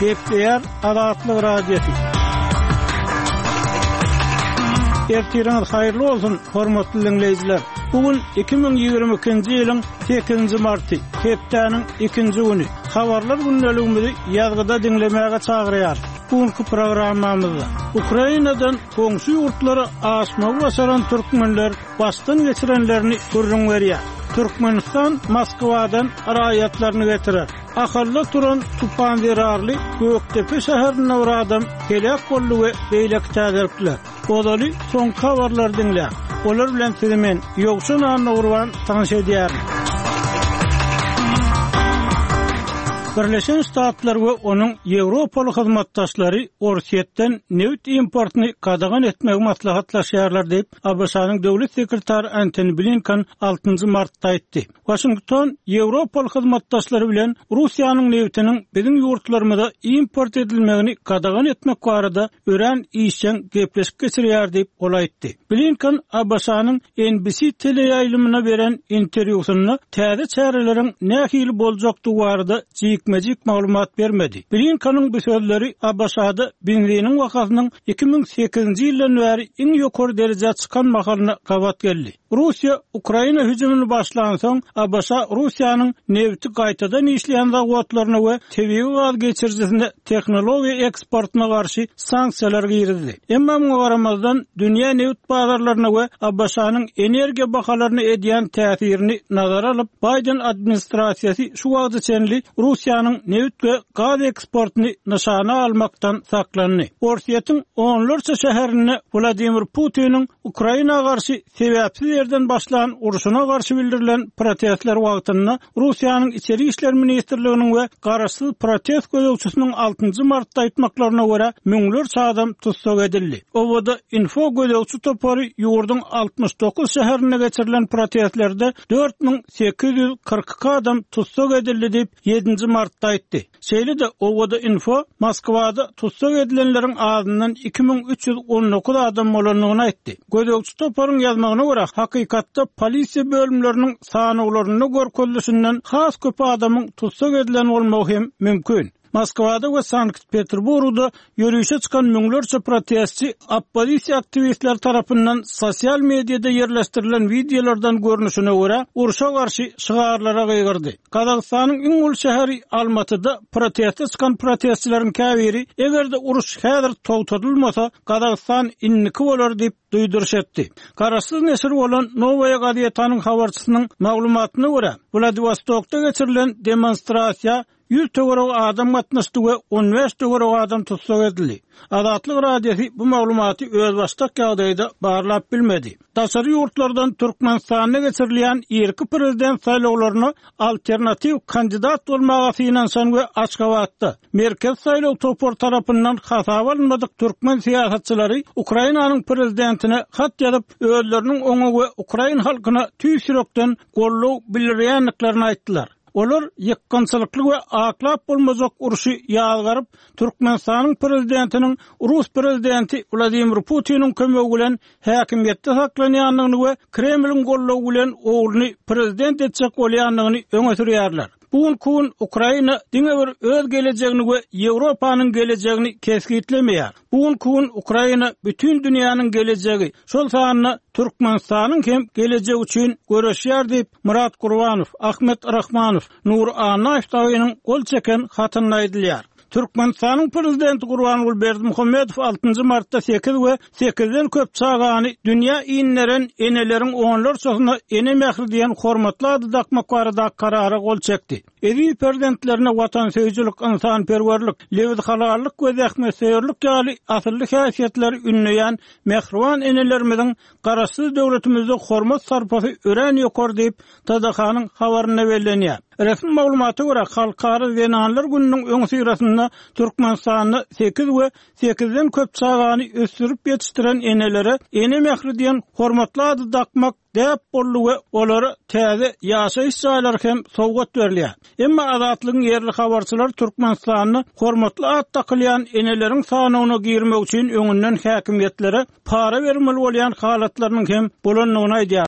Gepleyer Azatlyk Radiosu. Ertiriniz hayırlı olsun, hormatly dinleyijiler. Bugün 2022-nji ýylyň 8-nji marty, hepdeniň 2-nji güni. Habarlar günneligimizi ýazgyda dinlemäge çagyrýar. Bugünkü programmamyzda Ukrainadan goňşy ýurtlara aşmagy başaran türkmenler baştan geçirenlerini görüň berýär. Türkmenistan Moskwadan araýatlaryny getirer. Ahalla turan tupan verarly Göktepe şäherine bir adam helak boldy we beýlek täziripdiler. Odaly soň habarlar dinle. Olar bilen sizimen ýoksun anawrwan taňş edýär. Birleşen Ştatlar we onuň Ýewropaly hyzmatdaşlary Orsiýetden neft importyny kadagan etmek maslahatlaşýarlar diýip ABC-nyň döwlet sekretary Antony Blinken 6-njy martda aýtdy. Washington Ýewropaly hyzmatdaşlary bilen Russiýanyň neftiniň biziň ýurtlarymyza import edilmegini kadagan etmek barada ören işçen gepleşip geçirýär diýip ol aýtdy. Blinken ABC-nyň NBC teleýaýlymyna beren interwýusynda täze çäreleriň nähili boljakdygy barada mecik maglumat bermedi. Blinken'in bu sözleri ABC-da benzinin wakasynyň 2008-nji ýyldan bäri iň ýokary derejede çykan mahalyna gawat geldi. Russiýa Ukraina hüjümini başlan soň ABC Russiýanyň nefti gaýtadan işleýän zawodlaryna we tebii gaz geçirjisinde tehnologiýa eksportyna garşy sanksiýalar gyrdy. Emma muňa garamazdan dünýä neft bazarlaryna we ABC-nyň energiýa bahalaryna edýän täsirini nazara alyp Biden administrasiýasy şu wagtda çenli Russiýanyň neft we gaz eksportyny nişana almakdan saklandy. Orsiýetiň onlarça şäherine Vladimir Putiniň Ukraina garşy sebäpsiz ýerden başlan uruşuna garşy bildirilen protestler wagtynda Russiýanyň içeri işler ministrliginiň we garaşsyz protest gözegçisiniň 6-njy martda aýtmaklaryna görä müňlerçe adam tutsak edildi. Owada info gözegçi topary ýurduň 69 şäherine geçirilen protestlerde 4842 adam tutsak edildi diýip 7-nji martda aýtdy. Şeýle-de owada info Moskwada tutsak edilenleriň azyndan 2319 adam bolanyny aýtdy. Gözegçi toparyň ýazmagyna görä hakykatda polisiýa bölümleriniň sanawylaryny görkezlişinden has köp adamyň tutsak edilen bolmagy hem mümkin. Moskvada we Sankt-Peterburgda ýürüýüşe çykan müňlerçe protestçi opposisiýa aktivistler tarapyndan sosial mediada ýerleşdirilen videolardan görnüşine görä uruşa garşy şygarlara gygyrdy. Kazakstanyň iň ul şäheri Almatyda proteste çykan protestçileriň käbiri egerde uruş häzir togtadylmasa Kazakstan inniki bolar diýip duýdurşetdi. Garaşsyz neşir bolan Novaya gazetanyň habarçysynyň maglumatyna görä Vladivostokda geçirilen demonstrasiýa 100 töwerek adam gatnaşdy we 15 töwerek adam tutsak edildi. Azatlyk Radiosu bu maglumaty öz başda ýagdaýda barlap bilmedi. Daşary ýurtlardan Türkmenistana geçirilýän ýerki prezident saýlawlaryna alternativ kandidat bolmagy finansan we Aşgabatda merkez saýlaw topor tarapyndan hasaba alınmadyk türkmen siýasatçylary Ukrainanyň prezidentine hat ýazyp özleriniň oňa we Ukraina halkyna tüýsürekden gollaw bildirýänliklaryny aýtdylar. Olar ýykkançylykly we aklap bolmazak uruşy ýalgaryp Türkmenistanyň prezidentiniň Rus prezidenti Vladimir Putiniň kömegi bilen häkimiýetde saklanýanlygyny we Kremliň gollawy bilen ogluny prezident etjek bolýanlygyny öňe sürýärler. Bugün Ukraina diňe bir öz gelejegini we Ýewropanyň gelejegini kesgitlemeýär. Bugün Ukraina bütün dünýäniň gelejegi. Şol sanyna Türkmenistanyň hem gelejegi üçin görüşýär diýip Murat Gurbanow, Ahmet Rahmanow, Nur Anaýew gol çeken hatyny aýdylýar. Türkmenistanyň prezidenti Gurbanguly Berdimuhammedow 6-njy martda 8 we 8den köp çagany dünýä iňleriň eneleriň onlarçasyna ene mähri diýen hormatly adakmak barada karara gol çekdi. Evi prezidentlerine watansöýçilik, insanperwerlik, lewit halallyk we zähmetseýerlik ýaly asylly häsiýetleri ünleýän mehriban enelerimiziň garaşsyz döwletimizde hormat sarpasy ören ýokary diýip TDH-nyň habaryna bellenýär. Resmi maglumata görä Halkara Wenanlar gününiň öňü syrasynda Türkmenistanyň 8 we 8den köp çagany ösürüp ýetişdiren enelere ene mähri diýen hormatly adakmak däp boldy we olary täze ýaşaýyş jaýlary hem sowgat berilýär. Emma azatlygyň ýerli habarçylar Türkmenistanyny hormatly ad takylýan eneleriň sanawyna girmek üçin öňünden häkimiýetlere para bermeli bolýan halatlarynyň hem bolanyny aýdýar.